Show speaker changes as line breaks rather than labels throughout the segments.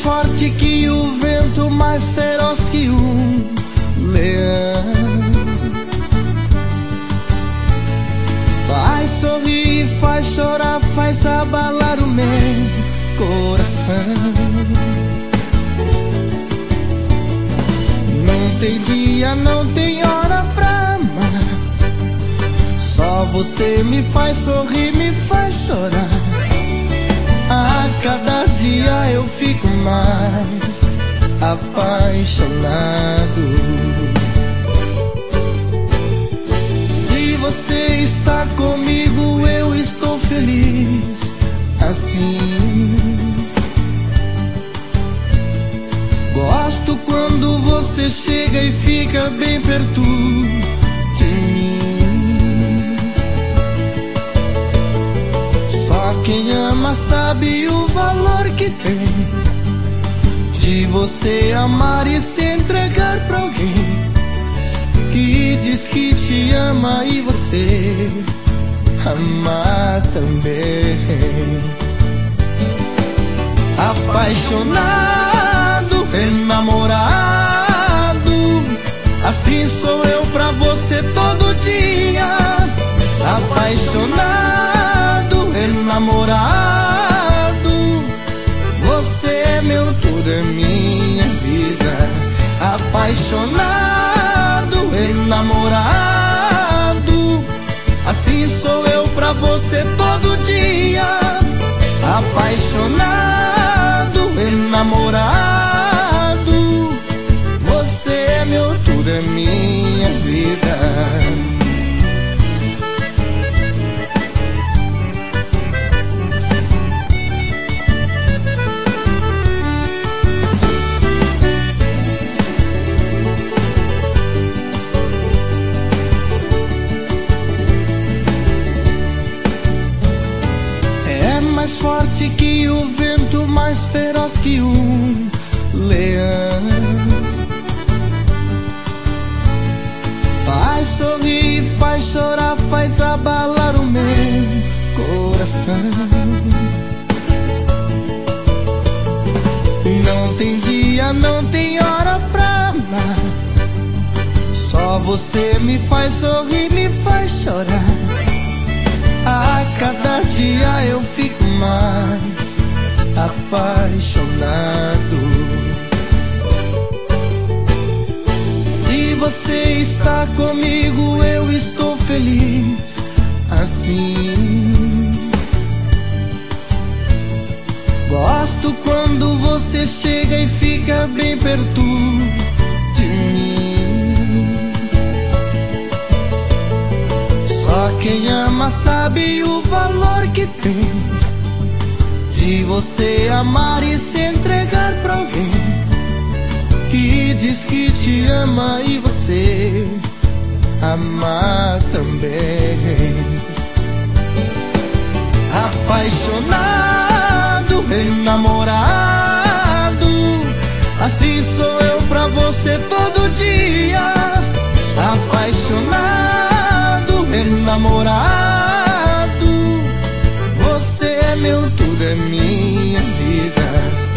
forte que o vento, mais feroz que um leão. Faz sorrir, faz chorar, faz abalar o meu coração. Não tem dia, não tem hora pra amar. Só você me faz sorrir, me faz chorar. A cada dia eu fico mais apaixonado. Se você está comigo, eu estou feliz assim. Gosto quando você chega e fica bem perto de mim. Só quem ama sabe o valor que tem de você amar e se entregar pra alguém que diz que te ama e você amar também. Apaixonado, enamorado, assim sou eu pra você todo dia. Apaixonado, enamorado, você é meu tudo, é minha vida. Apaixonado, enamorado, assim sou eu pra você todo dia. Apaixonado, enamorado, você é meu tudo, é minha vida. Mais forte que o vento, mais feroz que um leão. Faz sorrir, faz chorar, faz abalar o meu coração. Não tem dia, não tem hora pra amar. Só você me faz sorrir, me faz chorar. A cada dia eu fico mais apaixonado. Se você está comigo, eu estou feliz assim. Gosto quando você chega e fica bem perto de mim. Só quem ama sabe o valor que tem de você amar e se entregar pra alguém que diz que te ama e você amar também. Apaixonado, enamorado, assim sou eu pra você todo dia. Apaixonado, enamorado, você é meu tudo, é minha vida.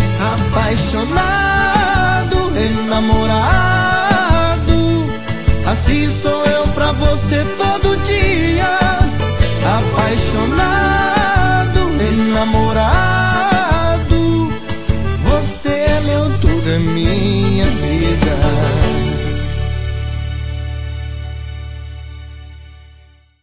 Apaixonado, enamorado, assim sou eu pra você todo dia. Apaixonado, enamorado, você é meu tudo, é minha vida.